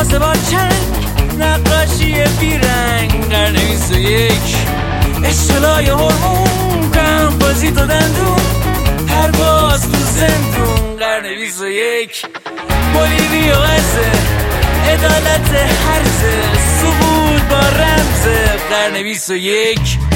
تازه با چنگ، نقاشی بیرنگ. قرن 21 اشتلای هرمون، کمپازیت و دندون، پرواز تو زندون. قرن 21 بولیوی و غزه، عدالت هرزه، سقوط با رمزه. قرن 21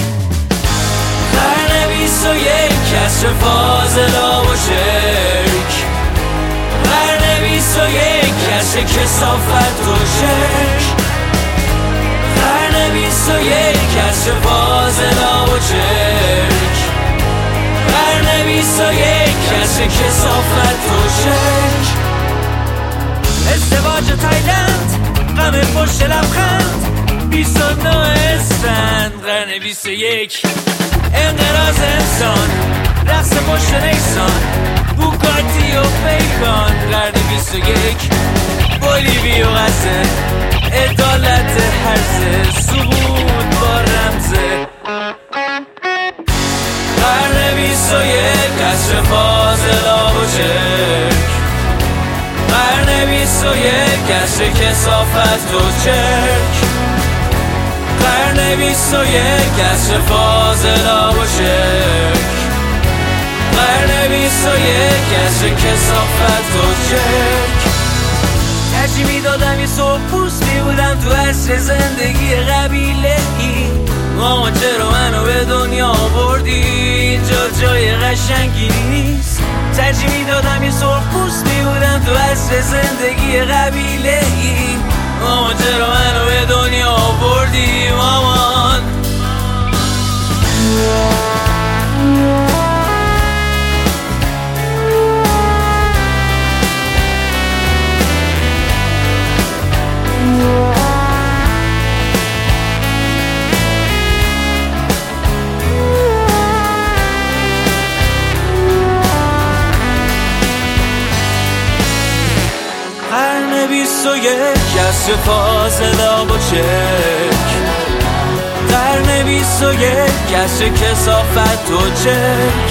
قرن 21 کشف فاضلا و شرک. قرن 21 کشف کثافت و شرک. قرن 21 کشف فاضلا و شرک. قرن 21 کشف کثافت و شرک. ازدواج تایلند، غم پشت لبخند، 29 اسفند. قرن 21 انقراض انسان، رقص پشت نیسان، بوگاتی و پیکان. قرن 21 بولیوی و غزه، عدالت هرزه، سقوط با رمزه. قرن 21 کشف فاضلا و شرک. قرن 21 کشف کثافت و چرک. قرن 21 کشف فاضلا و شرک. قرن 21 کشف کثافت و چرک. ترجیح میدادم یه صبح پوست میبودم تو عصر زندگی قبیله ای. مامان چرا منو به دنیا آوردی، اینجا جای قشنگی نیست. ترجیح میدادم یه صبح پوست میبودم تو عصر زندگی قبیله ای. مامان چرا منو به دنیا آوردی مامان. قرن 21 کشف فاضلا با چرک. قرن 21 کشف کثافت و چرک.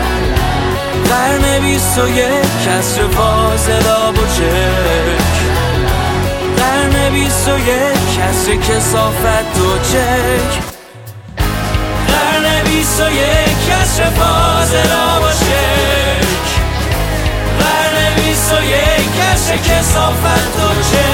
قرن 21 کشف فاضلا با چرک. قرن 21 کشف کثافت و چرک. قرن 21 کشف فاضلا با چرک. قرن 21 کشف کثافت و چرک.